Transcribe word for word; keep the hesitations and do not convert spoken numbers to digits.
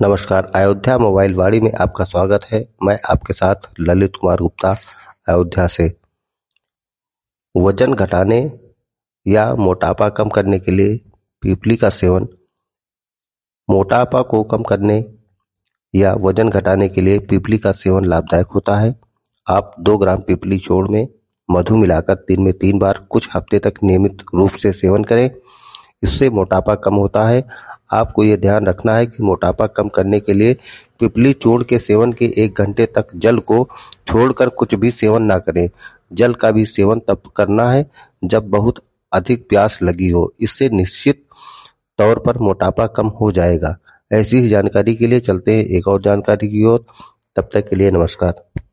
नमस्कार। अयोध्या मोबाइल वाड़ी में आपका स्वागत है। मैं आपके साथ ललित कुमार गुप्ता अयोध्या से। वजन घटाने या मोटापा कम करने के लिए पीपली का सेवन, मोटापा को कम करने या वजन घटाने के लिए पीपली का सेवन लाभदायक होता है। आप दो ग्राम पीपली चूर्ण में मधु मिलाकर दिन में तीन बार कुछ हफ्ते तक नियमित रूप से सेवन करें। इससे मोटापा कम होता है। आपको यह ध्यान रखना है कि मोटापा कम करने के लिए पीपली चूर्ण के सेवन के एक घंटे तक जल को छोड़कर कुछ भी सेवन ना करें। जल का भी सेवन तब करना है जब बहुत अधिक प्यास लगी हो। इससे निश्चित तौर पर मोटापा कम हो जाएगा। ऐसी ही जानकारी के लिए चलते हैं एक और जानकारी की ओर। तब तक के लिए नमस्कार।